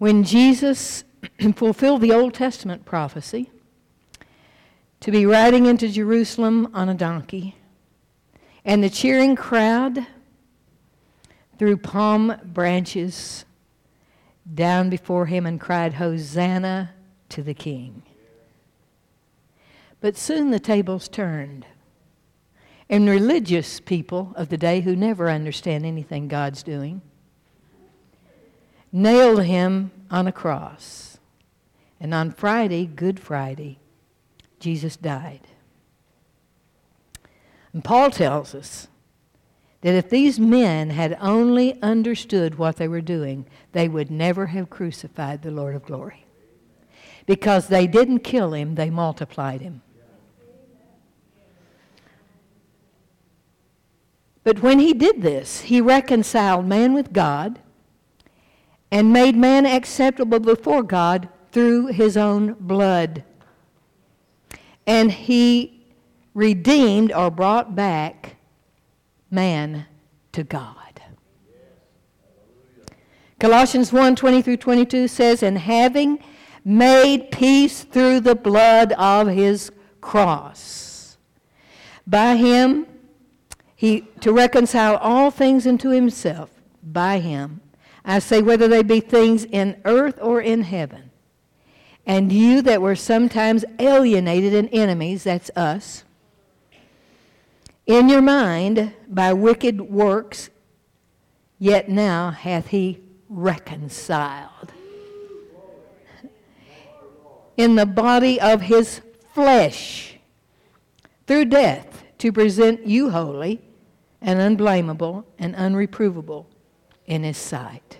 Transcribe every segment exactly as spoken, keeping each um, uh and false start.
when Jesus fulfilled the Old Testament prophecy to be riding into Jerusalem on a donkey, and the cheering crowd threw palm branches down before him and cried, "Hosanna to the King." But soon the tables turned, and religious people of the day who never understand anything God's doing nailed him on a cross. And on Friday, Good Friday, Jesus died. And Paul tells us that if these men had only understood what they were doing, they would never have crucified the Lord of glory. Because they didn't kill him, they multiplied him. But when he did this, he reconciled man with God and made man acceptable before God through his own blood. And he redeemed or brought back man to God. Colossians one, twenty through twenty-two says, "And having made peace through the blood of his cross, by him he to reconcile all things unto himself, by him, I say, whether they be things in earth or in heaven. And you that were sometimes alienated and enemies," that's us, "in your mind by wicked works, yet now hath he reconciled in the body of his flesh through death, to present you holy and unblameable and unreprovable in his sight."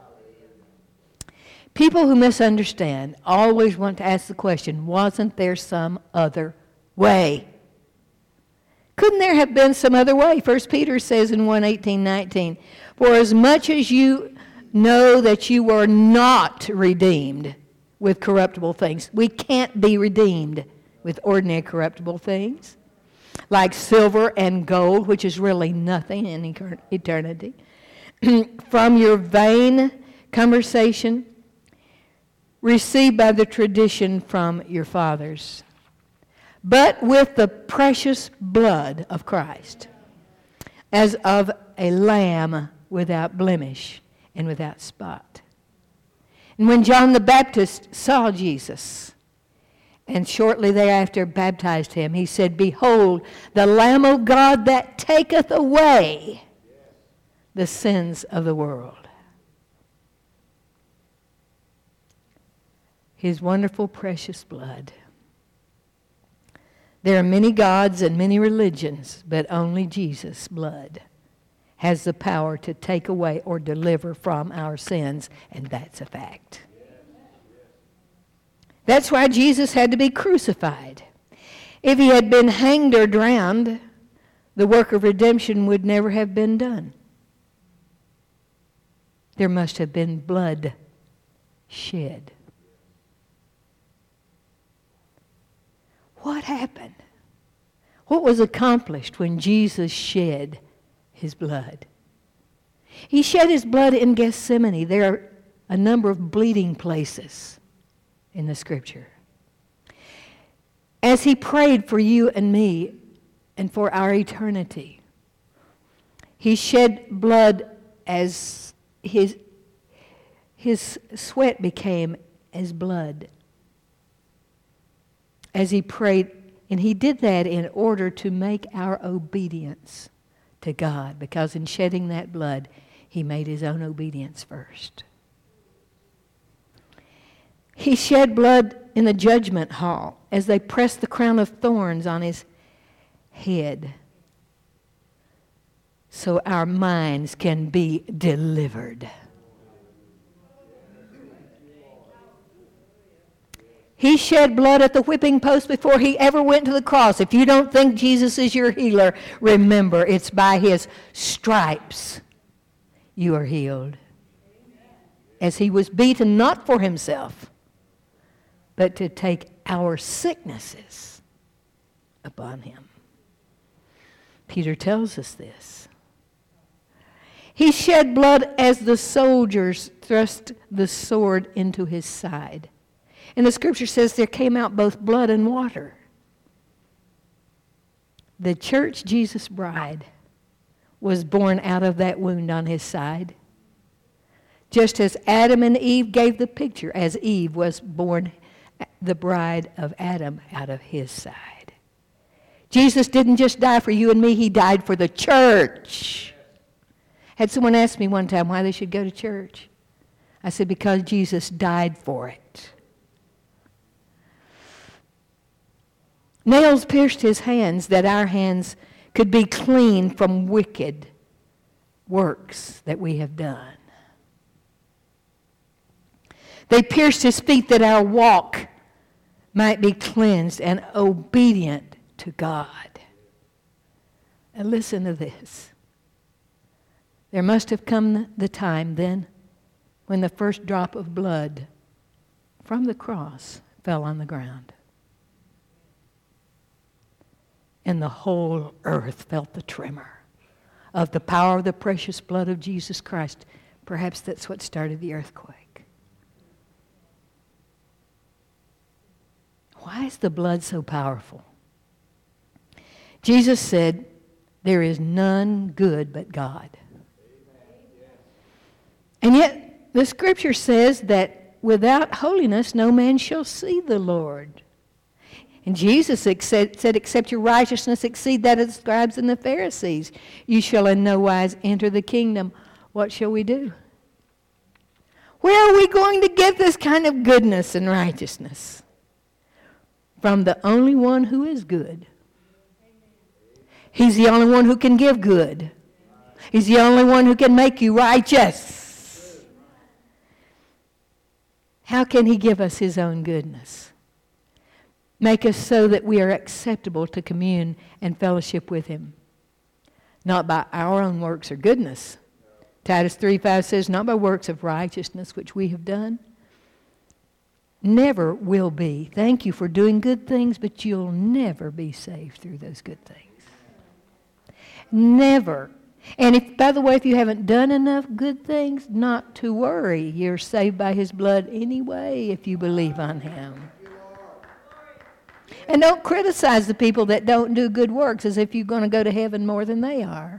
People who misunderstand always want to ask the question, wasn't there some other way? Couldn't there have been some other way? First Peter says in one eighteen nineteen, "For as much as you know that you were not redeemed with corruptible things." We can't be redeemed with ordinary corruptible things, like silver and gold, which is really nothing in eternity, "from your vain conversation received by the tradition from your fathers, but with the precious blood of Christ, as of a lamb without blemish and without spot." And when John the Baptist saw Jesus, and shortly thereafter baptized him, he said, "Behold, the Lamb of God that taketh away the sins of the world." His wonderful, precious blood. There are many gods and many religions, but only Jesus' blood has the power to take away or deliver from our sins, and that's a fact. That's why Jesus had to be crucified. If he had been hanged or drowned, the work of redemption would never have been done. There must have been blood shed. What happened? What was accomplished when Jesus shed his blood? He shed his blood in Gethsemane. There are a number of bleeding places in the Scripture. As he prayed for you and me and for our eternity, he shed blood as his, his sweat became as blood. As he prayed, and he did that in order to make our obedience to God, because in shedding that blood, he made his own obedience first. He shed blood in the judgment hall as they pressed the crown of thorns on his head, so our minds can be delivered. He shed blood at the whipping post before he ever went to the cross. If you don't think Jesus is your healer, remember, it's by his stripes you are healed. As he was beaten not for himself, but to take our sicknesses upon him. Peter tells us this. He shed blood as the soldiers thrust the sword into his side. And the scripture says there came out both blood and water. The church, Jesus' bride, was born out of that wound on his side. Just as Adam and Eve gave the picture, as Eve was born the bride of Adam out of his side. Jesus didn't just die for you and me, he died for the church. Had someone ask me one time why they should go to church. I said, because Jesus died for it. Nails pierced his hands that our hands could be clean from wicked works that we have done. They pierced his feet that our walk might be cleansed and obedient to God. And listen to this. There must have come the time then when the first drop of blood from the cross fell on the ground. And the whole earth felt the tremor of the power of the precious blood of Jesus Christ. Perhaps that's what started the earthquake. Why is the blood so powerful? Jesus said, there is none good but God. And yet, the scripture says that without holiness, no man shall see the Lord. And Jesus said, except your righteousness exceed that of the scribes and the Pharisees, you shall in no wise enter the kingdom. What shall we do? Where are we going to get this kind of goodness and righteousness? From the only one who is good. He's the only one who can give good. He's the only one who can make you righteous. How can he give us his own goodness? Make us so that we are acceptable to commune and fellowship with him. Not by our own works or goodness. Titus three five says, not by works of righteousness which we have done. Never will be. Thank you for doing good things, but you'll never be saved through those good things. Never. And if, by the way, if you haven't done enough good things, not to worry. You're saved by his blood anyway if you believe on him. And don't criticize the people that don't do good works as if you're going to go to heaven more than they are.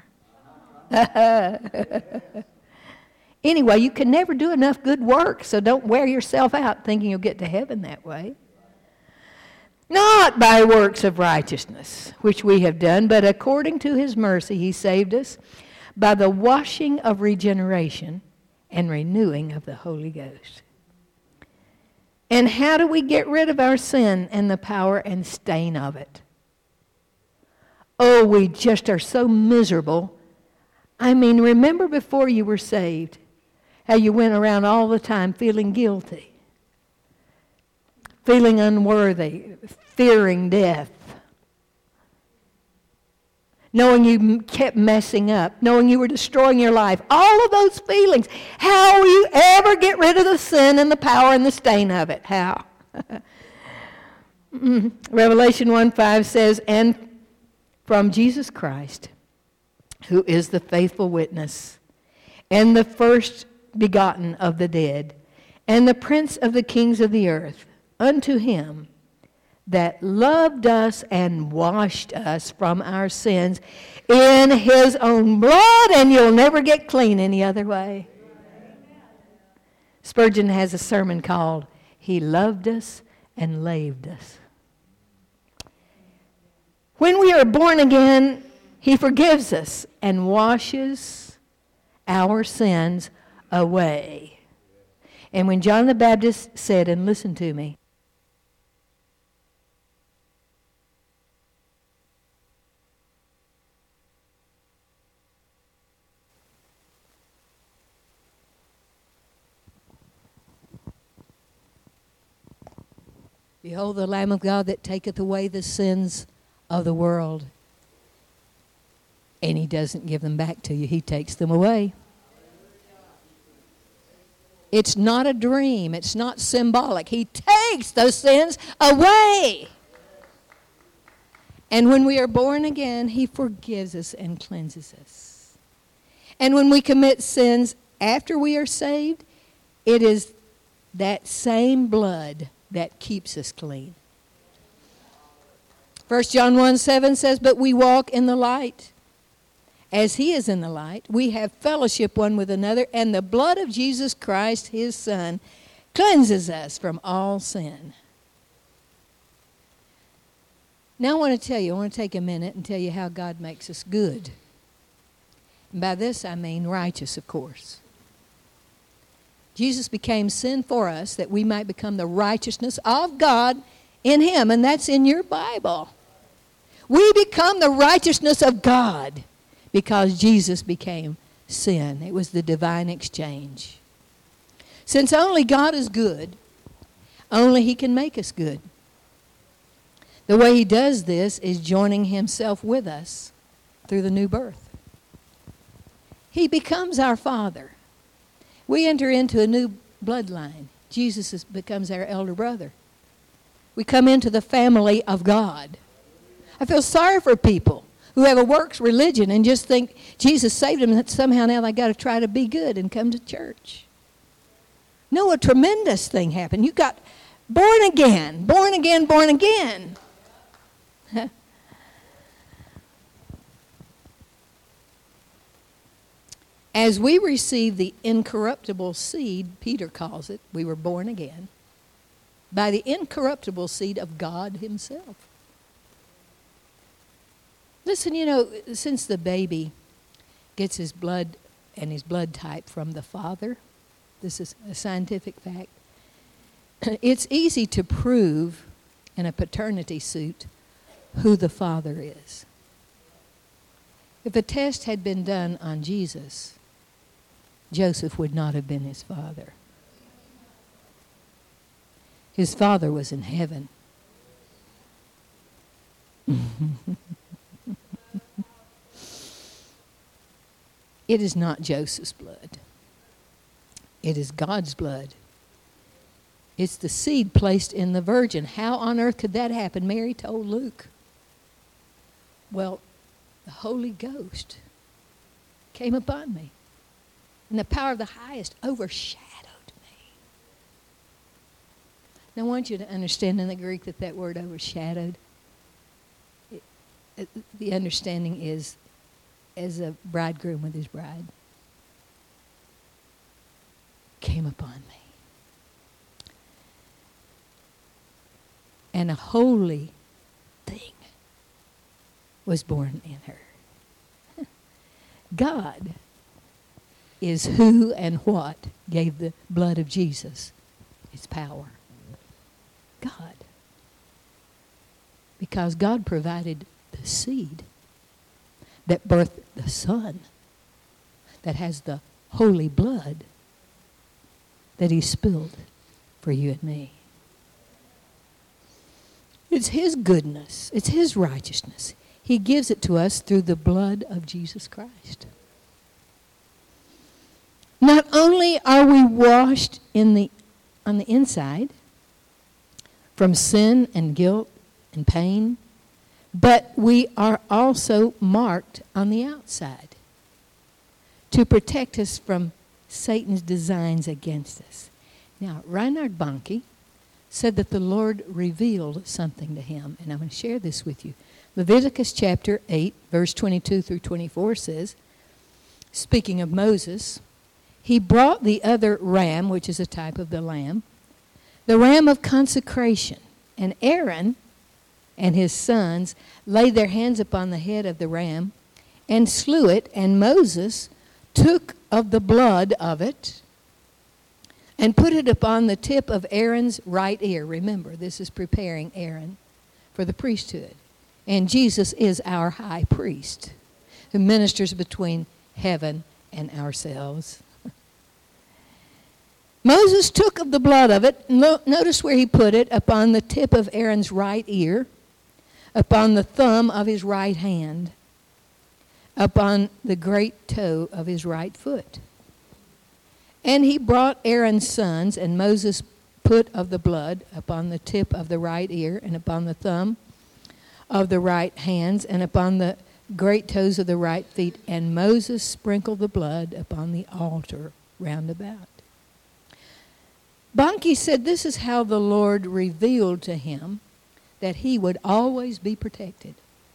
Anyway, you can never do enough good work, so don't wear yourself out thinking you'll get to heaven that way. Not by works of righteousness, which we have done, but according to his mercy he saved us by the washing of regeneration and renewing of the Holy Ghost. And how do we get rid of our sin and the power and stain of it? Oh, we just are so miserable. I mean, remember before you were saved, how you went around all the time feeling guilty, feeling unworthy, fearing death, knowing you kept messing up, knowing you were destroying your life, all of those feelings. How will you ever get rid of the sin and the power and the stain of it? How? Revelation one five says, and from Jesus Christ, who is the faithful witness, and the first begotten of the dead, and the prince of the kings of the earth, unto him that loved us and washed us from our sins in his own blood, and you'll never get clean any other way. Spurgeon has a sermon called, He Loved Us and Laved Us. When we are born again, he forgives us and washes our sins away. And when John the Baptist said, and listen to me, behold the Lamb of God that taketh away the sins of the world. And he doesn't give them back to you. He takes them away. It's not a dream. It's not symbolic. He takes those sins away. And when we are born again, he forgives us and cleanses us. And when we commit sins after we are saved, it is that same blood that keeps us clean. First John one seven says, but we walk in the light. As he is in the light, we have fellowship one with another, and the blood of Jesus Christ, his Son, cleanses us from all sin. Now I want to tell you, I want to take a minute and tell you how God makes us good. And by this I mean righteous, of course. Jesus became sin for us that we might become the righteousness of God in him, and that's in your Bible. We become the righteousness of God because Jesus became sin. It was the divine exchange. Since only God is good, only he can make us good. The way he does this is joining himself with us through the new birth. He becomes our Father. We enter into a new bloodline. Jesus is, becomes our elder brother. We come into the family of God. I feel sorry for people who have a works religion and just think Jesus saved them and somehow now they got to try to be good and come to church. No, a tremendous thing happened. You got born again, born again, born again. As we receive the incorruptible seed, Peter calls it, we were born again, by the incorruptible seed of God himself. Listen, you know, since the baby gets his blood and his blood type from the father, this is a scientific fact, it's easy to prove in a paternity suit who the father is. If a test had been done on Jesus, Joseph would not have been his father. His father was in heaven. It is not Joseph's blood. It is God's blood. It's the seed placed in the virgin. How on earth could that happen? Mary told Luke. Well, the Holy Ghost came upon me, and the power of the highest overshadowed me. Now, I want you to understand in the Greek that that word overshadowed, it, it, the understanding is as a bridegroom with his bride came upon me. And a holy thing was born in her. God is who and what gave the blood of Jesus its power. God. Because God provided the seed that birthed the Son that has the holy blood that he spilled for you and me. It's his goodness. It's his righteousness. He gives it to us through the blood of Jesus Christ. Not only are we washed in the, on the inside from sin and guilt and pain, but we are also marked on the outside to protect us from Satan's designs against us. Now, Reinhard Bonnke said that the Lord revealed something to him, and I'm going to share this with you. Leviticus chapter eight, verse twenty-two through twenty-four says, speaking of Moses, he brought the other ram, which is a type of the lamb, the ram of consecration, and Aaron and his sons laid their hands upon the head of the ram and slew it, and Moses took of the blood of it and put it upon the tip of Aaron's right ear. Remember, this is preparing Aaron for the priesthood. And Jesus is our high priest who ministers between heaven and ourselves. Moses took of the blood of it, no, notice where he put it, upon the tip of Aaron's right ear, upon the thumb of his right hand, upon the great toe of his right foot. And he brought Aaron's sons, and Moses put of the blood upon the tip of the right ear, and upon the thumb of the right hands, and upon the great toes of the right feet, and Moses sprinkled the blood upon the altar round about. Bonnke said this is how the Lord revealed to him that he would always be protected.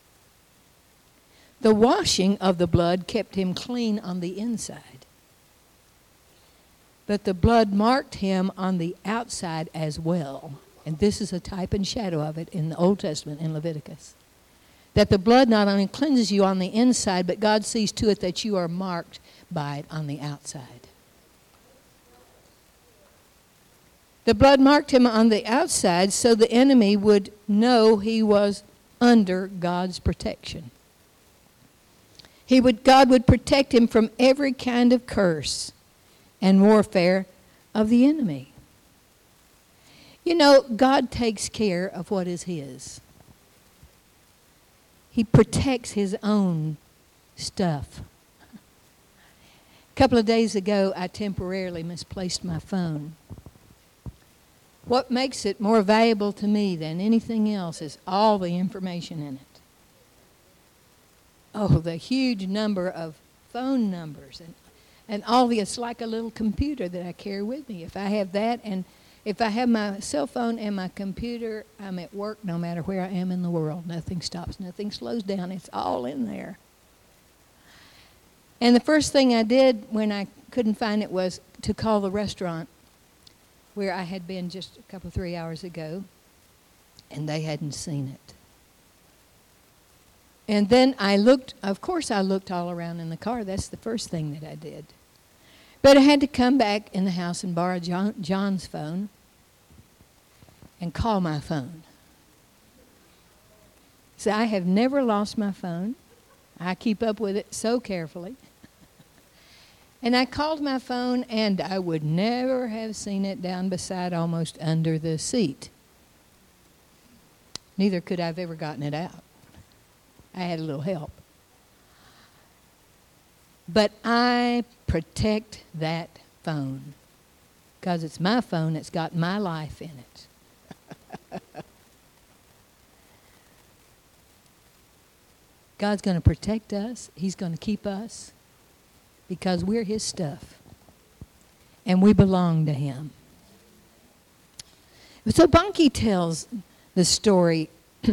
The washing of the blood kept him clean on the inside, but the blood marked him on the outside as well. And this is a type and shadow of it in the Old Testament in Leviticus. That the blood not only cleanses you on the inside, but God sees to it that you are marked by it on the outside. The blood marked him on the outside so the enemy would know he was under God's protection. He would, God would protect him from every kind of curse and warfare of the enemy. You know, God takes care of what is his. He protects his own stuff. A couple of days ago, I temporarily misplaced my phone. What makes it more valuable to me than anything else is all the information in it. Oh, the huge number of phone numbers and, and all the, it's like a little computer that I carry with me. If I have that and if I have my cell phone and my computer, I'm at work no matter where I am in the world. Nothing stops, nothing slows down. It's all in there. And the first thing I did when I couldn't find it was to call the restaurant where I had been just a couple, three hours ago, and they hadn't seen it. And then I looked, of course I looked all around in the car. That's the first thing that I did. But I had to come back in the house and borrow John, John's phone and call my phone. So I have never lost my phone. I keep up with it so carefully. And I called my phone, and I would never have seen it down beside, almost under the seat. Neither could I have ever gotten it out. I had a little help. But I protect that phone because it's my phone that's got my life in it. God's going to protect us. He's going to keep us because we're his stuff and we belong to him. So Bonnke tells the story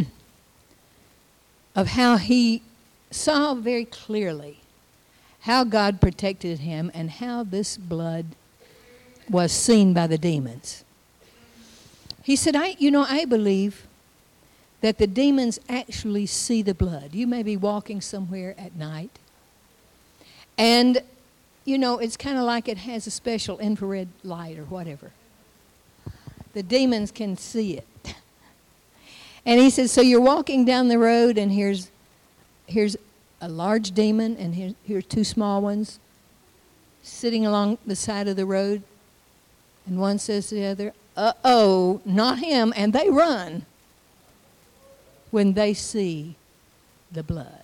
of how he saw very clearly how God protected him and how this blood was seen by the demons. He said, I, you know, I believe that the demons actually see the blood. You may be walking somewhere at night, and, you know, it's kind of like it has a special infrared light or whatever. The demons can see it. And he said, so you're walking down the road, and here's here's a large demon, and here, here's two small ones sitting along the side of the road. And one says to the other, uh-oh, not him, and they run when they see the blood.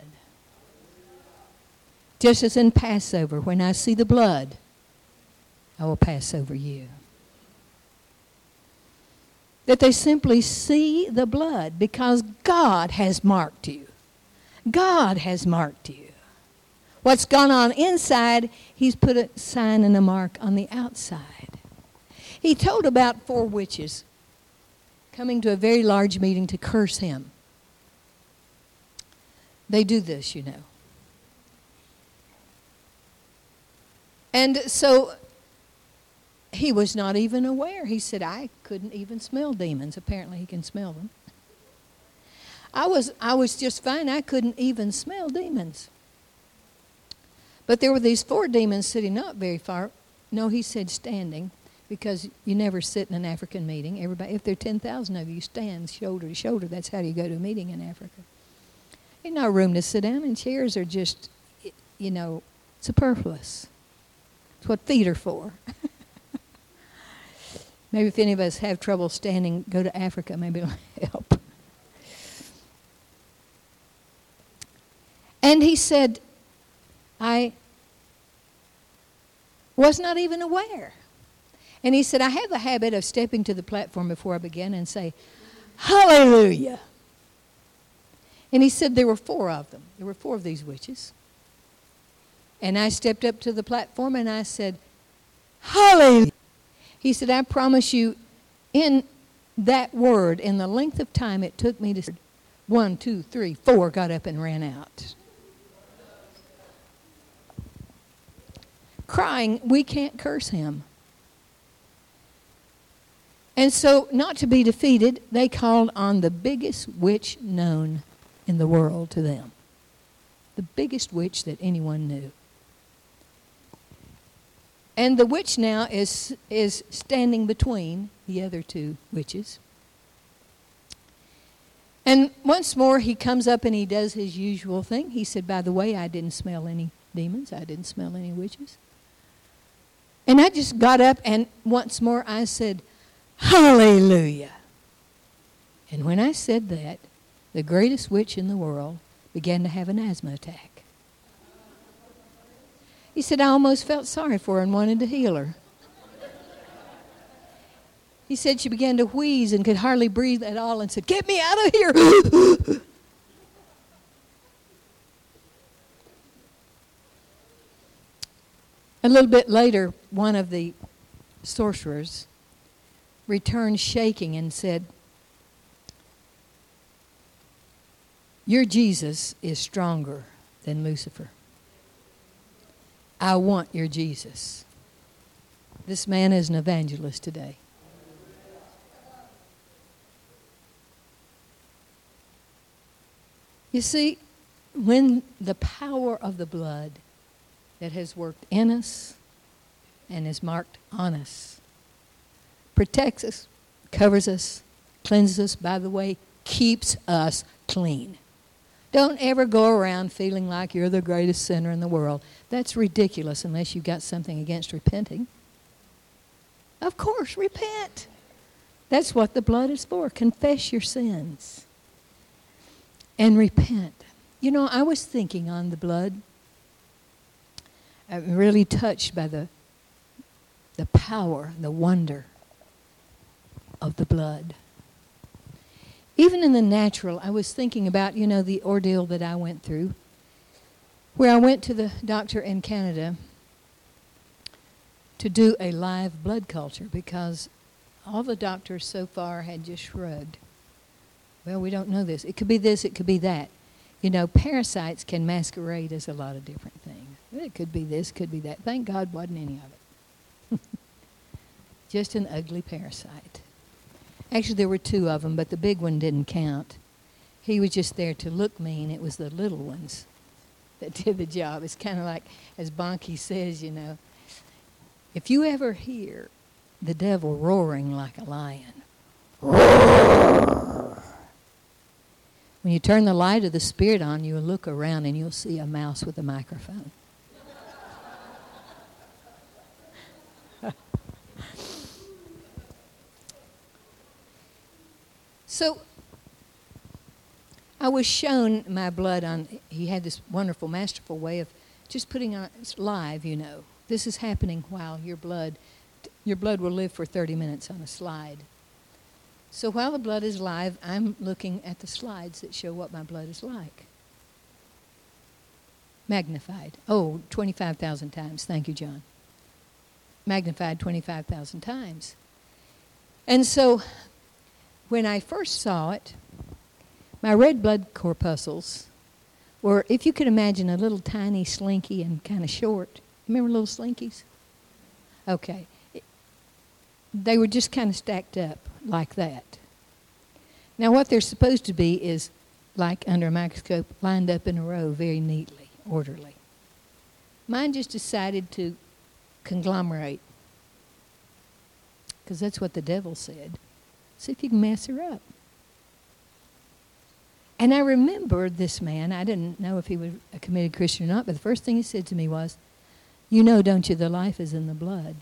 Just as in Passover, when I see the blood, I will pass over you. That they simply see the blood because God has marked you. God has marked you. What's gone on inside, he's put a sign and a mark on the outside. He told about four witches coming to a very large meeting to curse him. They do this, you know. And so he was not even aware. He said, I couldn't even smell demons. Apparently he can smell them. I was, I was just fine. I couldn't even smell demons. But there were these four demons sitting not very far. No, he said standing, because you never sit in an African meeting. Everybody, if there are ten thousand of you, stand shoulder to shoulder. That's how you go to a meeting in Africa. There's no room to sit down, and chairs are just, you know, superfluous. It's what feet are for. Maybe if any of us have trouble standing, go to Africa. Maybe it'll help. And he said, I was not even aware. And he said, I have a habit of stepping to the platform before I begin and say, hallelujah. And he said there were four of them. There were four of these witches. And I stepped up to the platform and I said, hallelujah. He said, I promise you, in that word, in the length of time it took me to, one, two, three, four got up and ran out. Crying, we can't curse him. And so, not to be defeated, they called on the biggest witch known in the world to them. The biggest witch that anyone knew. And the witch now is, is standing between the other two witches. And once more he comes up and he does his usual thing. He said, by the way, I didn't smell any demons. I didn't smell any witches. And I just got up and once more I said, hallelujah. And when I said that, the greatest witch in the world began to have an asthma attack. He said, I almost felt sorry for her and wanted to heal her. He said she began to wheeze and could hardly breathe at all and said, get me out of here. A little bit later, one of the sorcerers returned shaking and said, your Jesus is stronger than Lucifer. I want your Jesus. This man is an evangelist today. You see, when the power of the blood that has worked in us and is marked on us protects us, covers us, cleanses us, by the way, keeps us clean. Don't ever go around feeling like you're the greatest sinner in the world. That's ridiculous unless you've got something against repenting. Of course, repent. That's what the blood is for. Confess your sins and repent. You know, I was thinking on the blood. I'm really touched by the, the power, the wonder of the blood. Even in the natural, I was thinking about, you know, the ordeal that I went through, where I went to the doctor in Canada to do a live blood culture because all the doctors so far had just shrugged. Well, we don't know this. It could be this, it could be that. You know, parasites can masquerade as a lot of different things. It could be this, could be that. Thank God wasn't any of it. Just an ugly parasite. Actually, there were two of them, but the big one didn't count. He was just there to look mean. It was the little ones that did the job. It's kind of like, as Bonnke says, you know, if you ever hear the devil roaring like a lion, roar. When you turn the light of the Spirit on, you'll look around and you'll see a mouse with a microphone. So I was shown my blood on, he had this wonderful, masterful way of just putting on, it's live, you know. This is happening while your blood, your blood will live for thirty minutes on a slide. So while the blood is live, I'm looking at the slides that show what my blood is like. Magnified. Oh, twenty-five thousand times. Thank you, John. Magnified twenty-five thousand times. And so when I first saw it, my red blood corpuscles were, if you could imagine, a little tiny slinky and kind of short. Remember little slinkies? Okay. They were just kind of stacked up like that. Now what they're supposed to be is, like under a microscope, lined up in a row very neatly, orderly. Mine just decided to conglomerate, because that's what the devil said. See if you can mess her up. And I remembered this man. I didn't know if he was a committed Christian or not, but the first thing he said to me was, you know, don't you, the life is in the blood.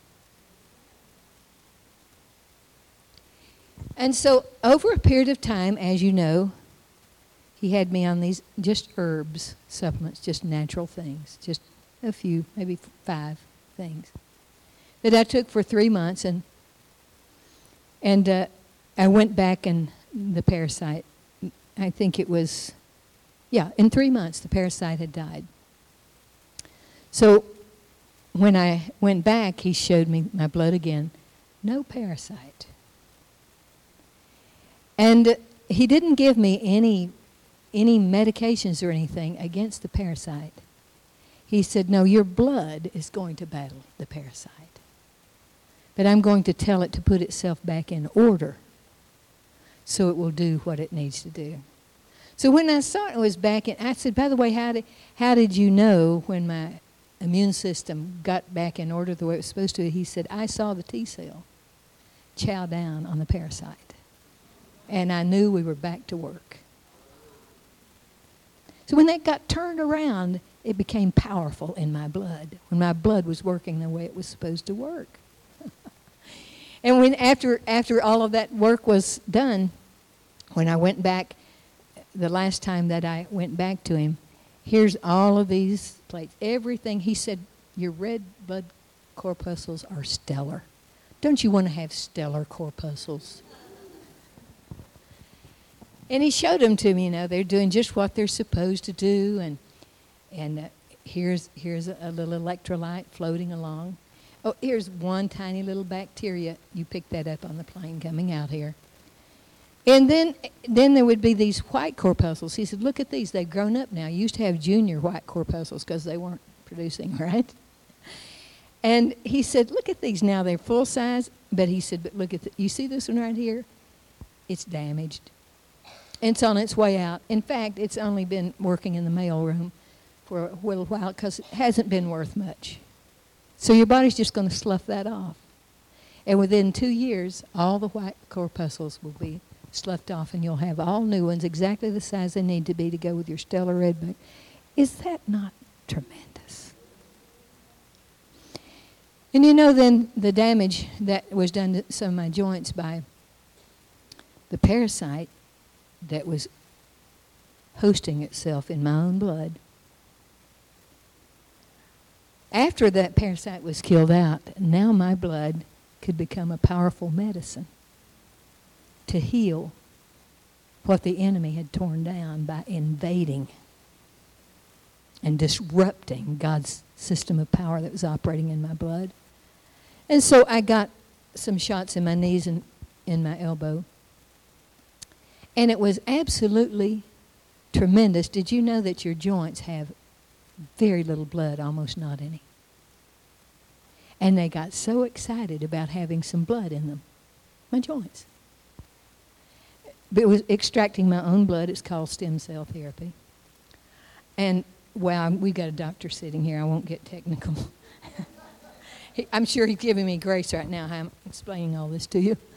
And so over a period of time, as you know, he had me on these just herbs, supplements, just natural things, just a few, maybe five things that I took for three months. And And uh, I went back and the parasite, I think it was Yeah, in three months, the parasite had died. So when I went back, he showed me my blood again. No parasite. And he didn't give me any, any medications or anything against the parasite. He said, no, your blood is going to battle the parasite. But I'm going to tell it to put itself back in order so it will do what it needs to do. So when I saw it was back in, I said, by the way, how did, how did you know when my immune system got back in order the way it was supposed to? He said, I saw the T cell chow down on the parasite. And I knew we were back to work. So when that got turned around, it became powerful in my blood, when my blood was working the way it was supposed to work. And when after after all of that work was done, when I went back, the last time that I went back to him, here's all of these plates. Everything, he said, your red blood corpuscles are stellar. Don't you want to have stellar corpuscles? And he showed them to me, you know, they're doing just what they're supposed to do. And and uh, here's, here's a, a little electrolyte floating along. Oh, here's one tiny little bacteria. You picked that up on the plane coming out here. And then then there would be these white corpuscles. He said, look at these. They've grown up now. You used to have junior white corpuscles because they weren't producing, right? And he said, look at these now. They're full size. But he said, but look at the, you see this one right here? It's damaged. It's on its way out. In fact, it's only been working in the mail room for a little while because it hasn't been worth much. So your body's just going to slough that off. And within two years, all the white corpuscles will be sloughed off, and you'll have all new ones exactly the size they need to be to go with your stellar red book. Is that not tremendous? And you know then the damage that was done to some of my joints by the parasite that was hosting itself in my own blood. After that parasite was killed out, now my blood could become a powerful medicine to heal what the enemy had torn down by invading and disrupting God's system of power that was operating in my blood. And so I got some shots in my knees and in my elbow. And it was absolutely tremendous. Did you know that your joints have very little blood, almost not any? And they got so excited about having some blood in them, my joints. But it was extracting my own blood. It's called stem cell therapy. And, well, we got a doctor sitting here. I won't get technical. he, I'm sure he's giving me grace right now. I'm explaining all this to you.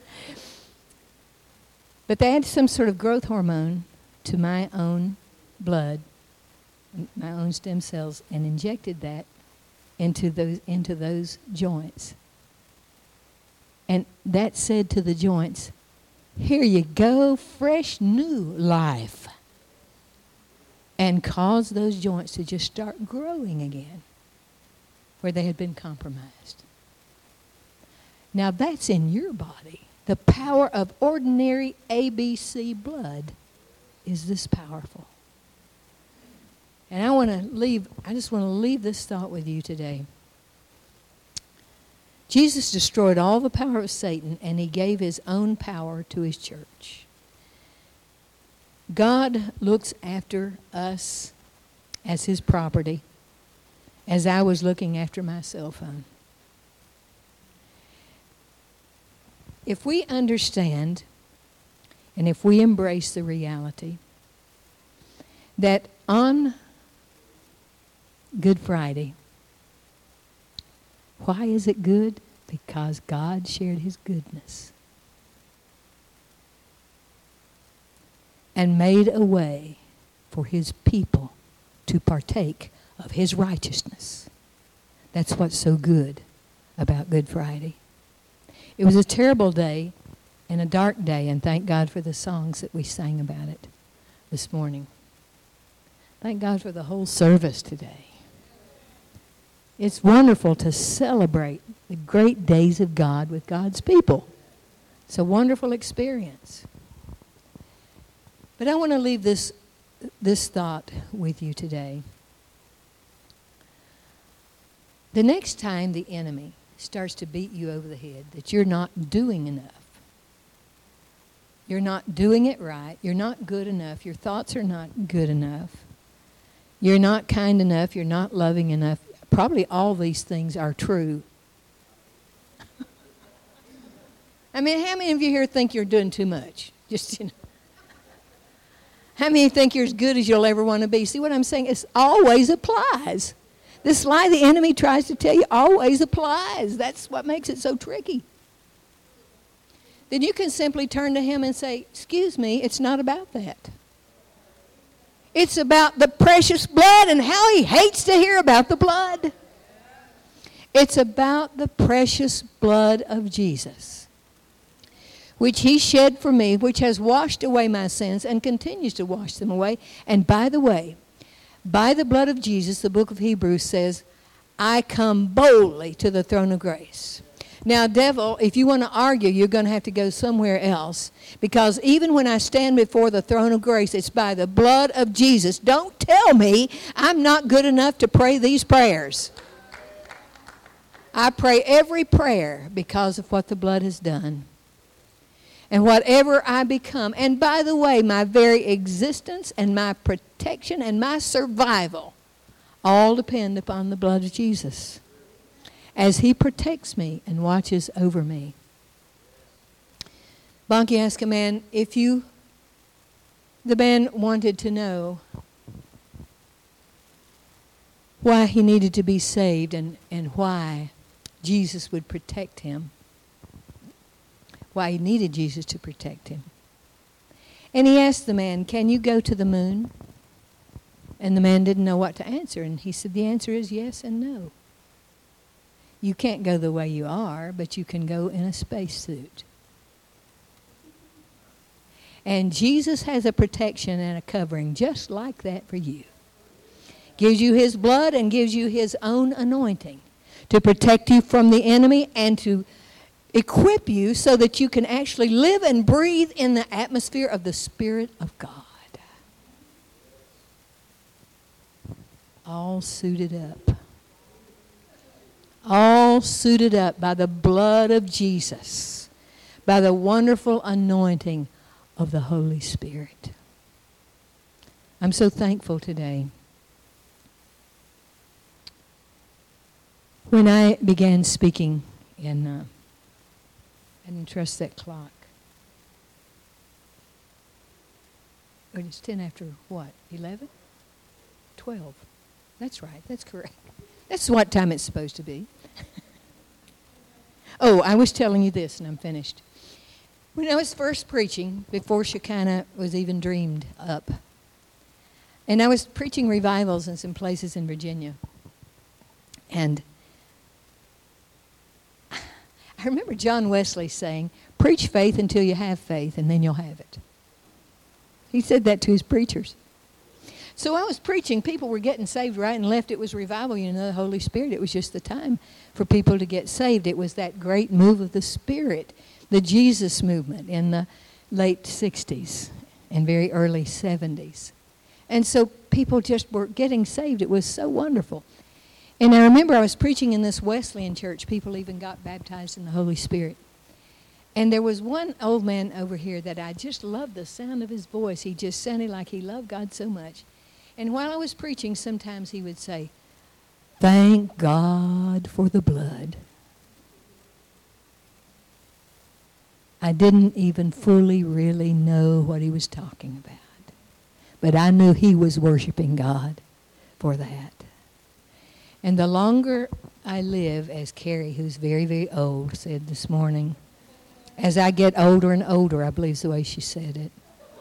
But they added some sort of growth hormone to my own blood, my own stem cells, and injected that into those into those joints. And that said to the joints, here you go, fresh new life. And caused those joints to just start growing again where they had been compromised. Now that's in your body. The power of ordinary A B C blood is this powerful. And I want to leave, I just want to leave this thought with you today. Jesus destroyed all the power of Satan, and he gave his own power to his church. God looks after us as his property, as I was looking after my cell phone. If we understand and if we embrace the reality that on Good Friday, why is it good? Because God shared his goodness and made a way for his people to partake of his righteousness. That's what's so good about Good Friday. It was a terrible day and a dark day, and thank God for the songs that we sang about it this morning. Thank God for the whole service today. It's wonderful to celebrate the great days of God with God's people. It's a wonderful experience. But I want to leave this this thought with you today. The next time the enemy starts to beat you over the head that you're not doing enough, you're not doing it right, you're not good enough, your thoughts are not good enough, you're not kind enough, you're not loving enough, probably all these things are true. I mean, how many of you here think you're doing too much? Just, you know. How many think you're as good as you'll ever want to be? See what I'm saying? It always applies. This lie the enemy tries to tell you always applies. That's what makes it so tricky. Then you can simply turn to him and say, excuse me, it's not about that. It's about the precious blood and how he hates to hear about the blood. It's about the precious blood of Jesus, which he shed for me, which has washed away my sins and continues to wash them away. And by the way, by the blood of Jesus, the book of Hebrews says, I come boldly to the throne of grace. Now, devil, if you want to argue, you're going to have to go somewhere else. Because even when I stand before the throne of grace, it's by the blood of Jesus. Don't tell me I'm not good enough to pray these prayers. I pray every prayer because of what the blood has done. And whatever I become, and by the way, my very existence and my protection and my survival all depend upon the blood of Jesus, as he protects me and watches over me. Bonnke asked a man, if you, the man wanted to know why he needed to be saved and, and why Jesus would protect him. Why he needed Jesus to protect him. And he asked the man, can you go to the moon? And the man didn't know what to answer. And he said, the answer is yes and no. You can't go the way you are, but you can go in a spacesuit. And Jesus has a protection and a covering just like that for you. Gives you his blood and gives you his own anointing to protect you from the enemy and to equip you so that you can actually live and breathe in the atmosphere of the Spirit of God. All suited up. All suited up by the blood of Jesus, by the wonderful anointing of the Holy Spirit. I'm so thankful today. When I began speaking in, uh, I didn't trust that clock. But it's ten after what? eleven? twelve. That's right. That's correct. That's what time it's supposed to be. Oh, I was telling you this, and I'm finished. When I was first preaching, before Shekinah was even dreamed up, and I was preaching revivals in some places in Virginia, and I remember John Wesley saying, preach faith until you have faith, and then you'll have it. He said that to his preachers. So I was preaching. People were getting saved right and left. It was revival, you know, the Holy Spirit. It was just the time for people to get saved. It was that great move of the Spirit, the Jesus movement in the late sixties and very early seventies. And so people just were getting saved. It was so wonderful. And I remember I was preaching in this Wesleyan church. People even got baptized in the Holy Spirit. And there was one old man over here that I just loved the sound of his voice. He just sounded like he loved God so much. And while I was preaching, sometimes he would say, thank God for the blood. I didn't even fully really know what he was talking about. But I knew he was worshiping God for that. And the longer I live, as Carrie, who's very, very old, said this morning, as I get older and older, I believe is the way she said it.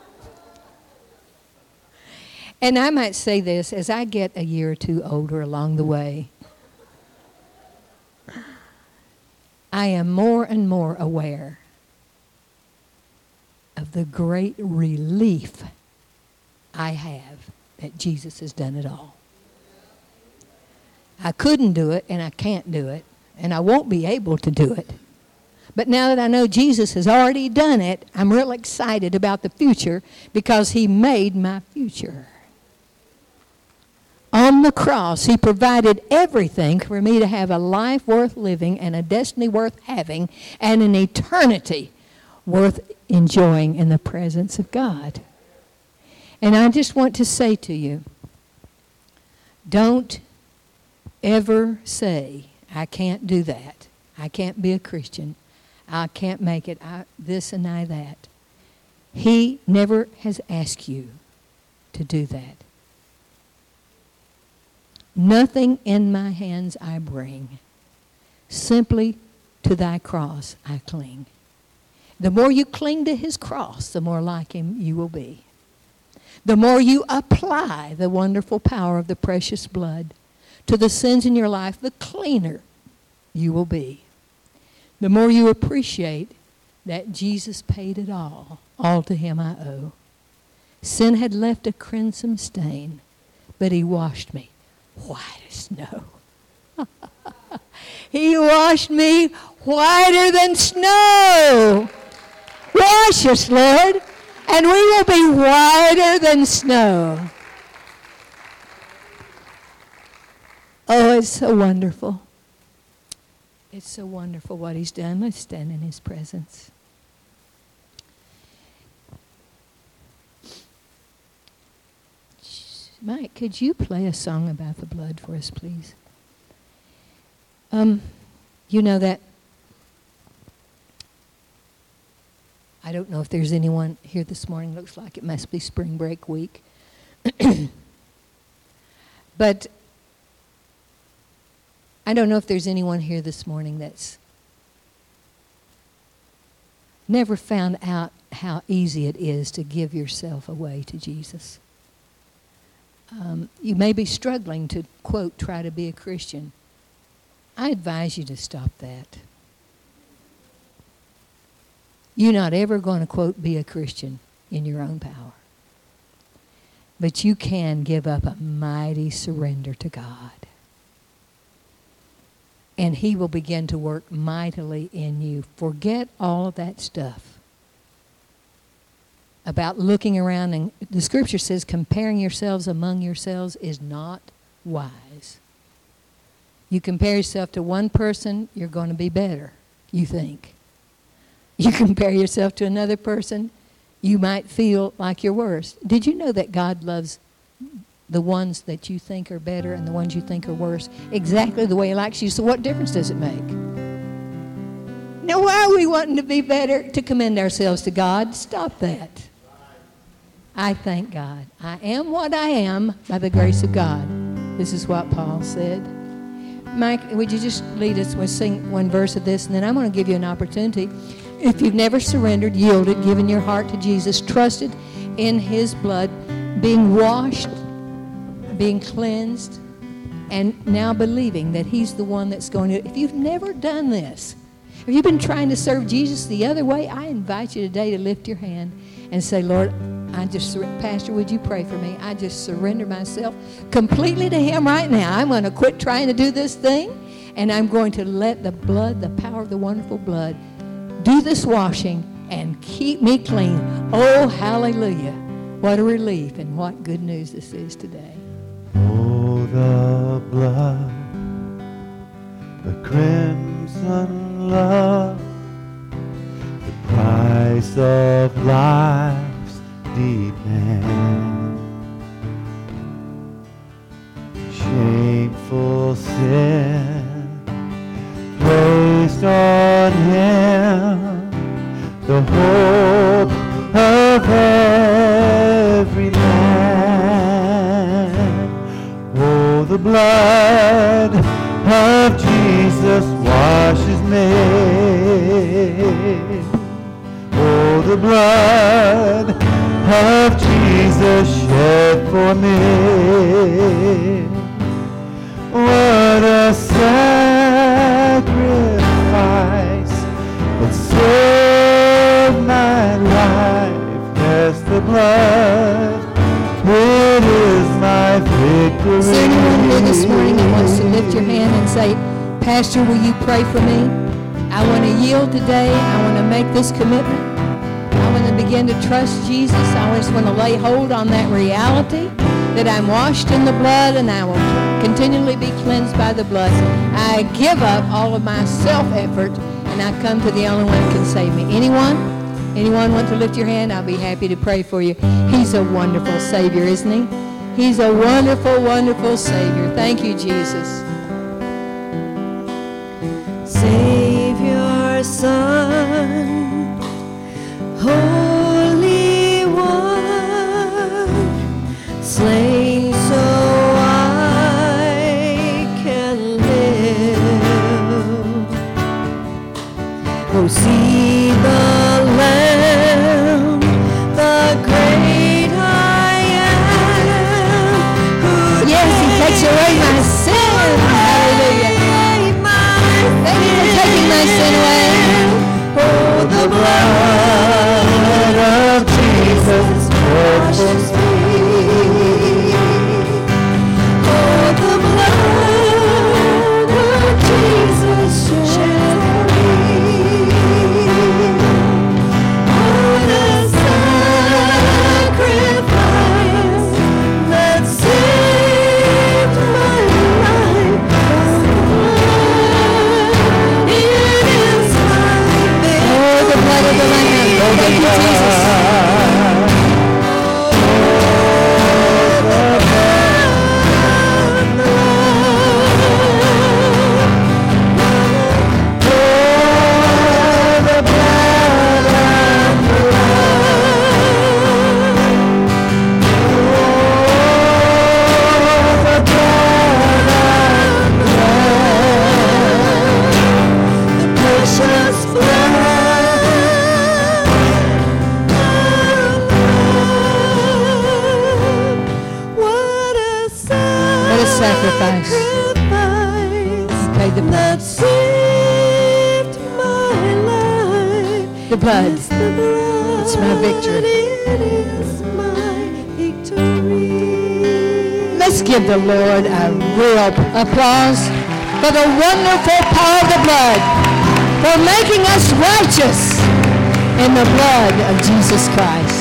And I might say this, as I get a year or two older along the way, I am more and more aware of the great relief I have that Jesus has done it all. I couldn't do it, and I can't do it, and I won't be able to do it. But now that I know Jesus has already done it, I'm real excited about the future because he made my future. On the cross, he provided everything for me to have a life worth living and a destiny worth having and an eternity worth enjoying in the presence of God. And I just want to say to you, don't ever say, I can't do that. I can't be a Christian. I can't make it. I, this and I that. He never has asked you to do that. Nothing in my hands I bring. Simply to thy cross I cling. The more you cling to his cross, the more like him you will be. The more you apply the wonderful power of the precious blood to the sins in your life, the cleaner you will be. The more you appreciate that Jesus paid it all. All to him I owe. Sin had left a crimson stain, but he washed me white as snow. He washed me whiter than snow. Wash us, Lord, and we will be whiter than snow. Oh, it's so wonderful. It's so wonderful what he's done. Let's stand in his presence. Mike, could you play a song about the blood for us, please? Um, you know that, I don't know if there's anyone here this morning. Looks like it must be spring break week. But I don't know if there's anyone here this morning that's never found out how easy it is to give yourself away to Jesus. Um, you may be struggling to, quote, try to be a Christian. I advise you to stop that. You're not ever going to, quote, be a Christian in your own power. But you can give up a mighty surrender to God. And he will begin to work mightily in you. Forget all of that stuff about looking around. And the scripture says comparing yourselves among yourselves is not wise. You compare yourself to one person, you're going to be better, you think. You compare yourself to another person, you might feel like you're worse. Did you know that God loves the ones that you think are better and the ones you think are worse exactly the way he likes you? So what difference does it make? Now, why are we wanting to be better? To commend ourselves to God? Stop that. I thank God. I am what I am by the grace of God. This is what Paul said. Mike, would you just lead us? We'll sing one verse of this, and then I'm going to give you an opportunity. If you've never surrendered, yielded, given your heart to Jesus, trusted in his blood, being washed, being cleansed, and now believing that he's the one that's going to, if you've never done this, if you've been trying to serve Jesus the other way, I invite you today to lift your hand and say, Lord, I just, Pastor, would you pray for me? I just surrender myself completely to him right now. I'm going to quit trying to do this thing, and I'm going to let the blood, the power of the wonderful blood, do this washing and keep me clean. Oh, hallelujah. What a relief and what good news this is today. Oh, the blood, the crimson love, the price of life's deep end. Shameful sin placed on him, the hope of every man. Oh, the blood of Jesus washes me. Oh, the blood of Jesus shed for me. What a sacrifice that saved my life. Yes, the blood, it is my victory. Is there anyone here this morning that wants to lift your hand and say, Pastor, will you pray for me? I want to yield today. I want to make this commitment. I want to begin to trust Jesus. I just want to lay hold on that reality that I'm washed in the blood and I will continually be cleansed by the blood. I give up all of my self-effort and I come to the only one who can save me. Anyone? Anyone want to lift your hand? I'll be happy to pray for you. He's a wonderful Savior, isn't he? He's a wonderful, wonderful Savior. Thank you, Jesus. Savior, Son, Holy One, slain so I can live. Oh, see the Lamb, the great I am. Who Yes, he takes away my sin. Hallelujah. Thank you for taking my sin away. Oh, the blood of Jesus washes me. Oh, the blood of Jesus sheds me. What a sacrifice that saved my life. Oh, the blood of the Lamb. Thank you, Jesus. Sacrifice. You paid the price. The blood. It's my victory. Let's give the Lord a real applause for the wonderful power of the blood, for making us righteous in the blood of Jesus Christ.